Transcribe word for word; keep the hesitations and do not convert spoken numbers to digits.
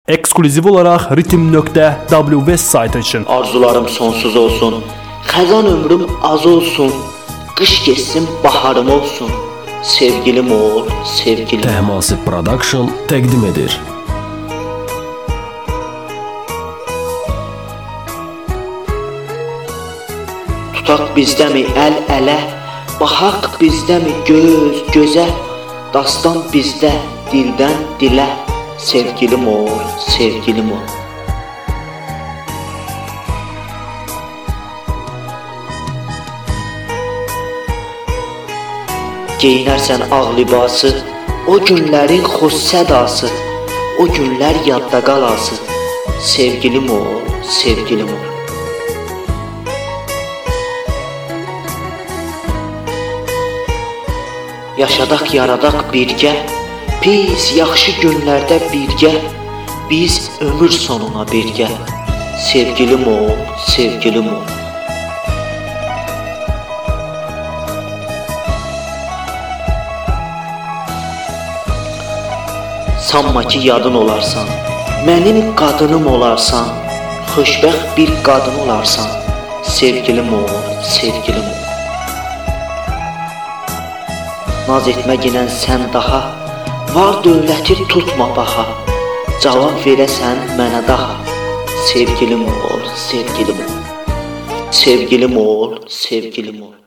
Ekskluziv olaraq ritim nöqtə w saytı üçün. Arzularım sonsuz olsun, xəzan ömrüm az olsun, qış geçsin, baharım olsun. Sevgilim ol, sevgilim. Təhmasib Production təqdim edir. Tutaq bizdəmi əl-ələ, baxaq bizdəmi göz gözə, dastan bizdə dildən dilə. Sevgilim ol, sevgilim ol. Geyinərsən ağ libası, o günlərin xoş sədası, o günlər yadda qalası. Sevgilim ol, sevgilim ol. Yaşadaq, yaradaq birgə, biz yaxşı günlərdə birgə, biz ömür sonuna birgə. Sevgilim ol, sevgilim ol. Sanma ki yadın olarsan, mənim qadınım olarsan, xoşbəxt bir qadın olarsan. Sevgilim ol, sevgilim ol. Naz etmə ginən sən daha, var dövləti tutma baha, cavab verəsən mənə daha. Sevgilim ol, sevgilim ol. Sevgilim ol, sevgilim ol.